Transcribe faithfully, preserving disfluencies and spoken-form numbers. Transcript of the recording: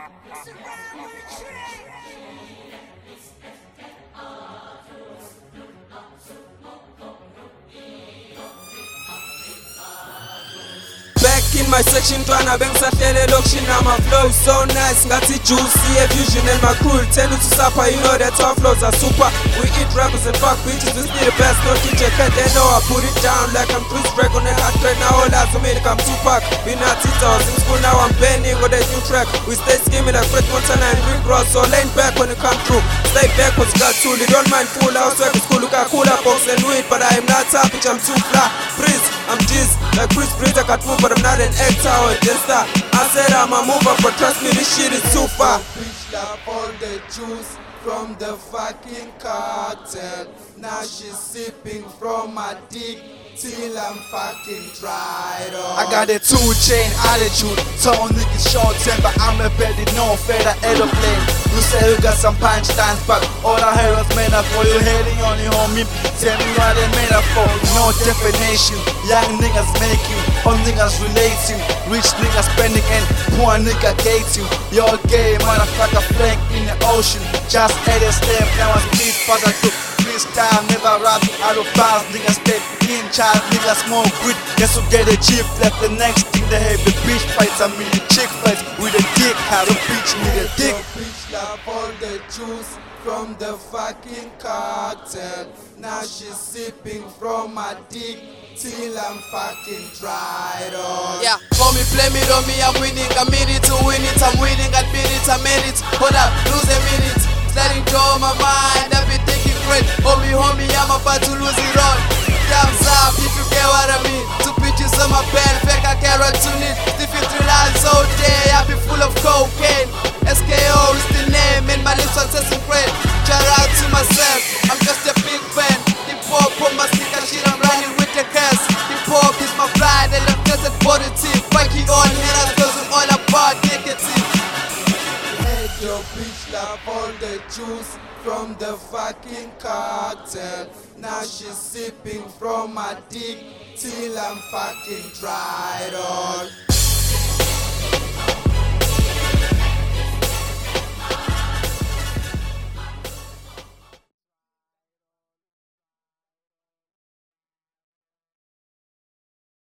Back in my section, tryna bang sahlele lokshin. My flow is so nice, ngathi juicy, a fusion and my crew tend to supper. You know that our flows are super. We eat rappers and fuck bitches, we still the best. No teacher cut, they know I put it down like I'm Chris Break on the hot track. Now all eyes on me, like I'm Tupac. We not teachers in school, now I'm bending with a new track. We stay scheming like Fred Montana and Rick Ross. So lean back when it come through. Stay back cause you got tool. You don't mind fool, I was working school, look at cooler box and weed. But I am not top, bitch, I'm too fly. Freeze, I'm G's, like Chris Breeze, I got move, but I'm not an actor or a dancer. I said I'm a mover, but trust me, this shit is too far. Bitch love all the juice from the fucking cartel. Now she's sipping from my dick till I'm fucking dried up. I got a two-chain attitude, tall niggas short temper. I'm a belly, no feather aeroplane. You say you got some punchlines, but all I heard was metaphor. You hating on your homie, tell me what they made up for. No definition, young niggas making, all niggas relating, rich niggas spending and poor nigga gating. You're gay, motherfucker, flank in the ocean. Just ate a step, now I split, but I took freestyle, never rap out of bounds. Niggas step in, child, niggas smoke weed. Guess who get a chip left? The next thing they have the bitch fights. I mean the chick fights with a dick. How the bitch need a dick. Bitch love all the juice from the fucking cartel. Now she's sipping from my dick till I'm fucking dried up. Yeah, for me, play me, on me, I'm winning. I made it to win it, I'm winning, I beat it, I made it. Hold up, lose a minute. Letting go of my mind, I've been thinking great. Homie, homie, I'm about to lose it all. Thumbs up if you get what I mean. Two bitches on my bed, fake I carrot to need. Different three lines all day, I be full of cocaine. S K O is the name, and my lips are testing great. Shout out to myself, I'm just a big fan. Hip hop on my stick and shit, I'm running with the cast. Hip hop is my pride, and I'm tested positive. Biking on haters, cause I'm all about negative. Hey, yo, bitch love all the juice from the fucking cartel. Now she's sipping from my dick till I'm fucking dried up.